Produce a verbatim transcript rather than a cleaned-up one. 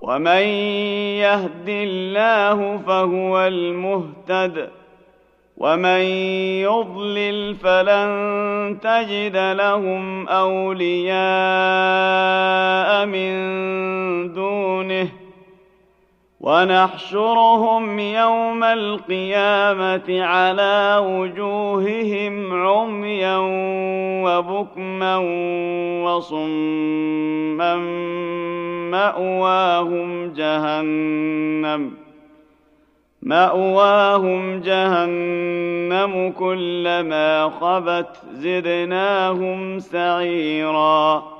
ومن يهد الله فهو المهتد ومن يضلل فلن تجد لهم أولياء من دونه ونحشرهم يوم القيامة على وجوههم عميا وبكما وصما مأواهم جهنم مأواهم جهنم كلما خبت زدناهم سعيرا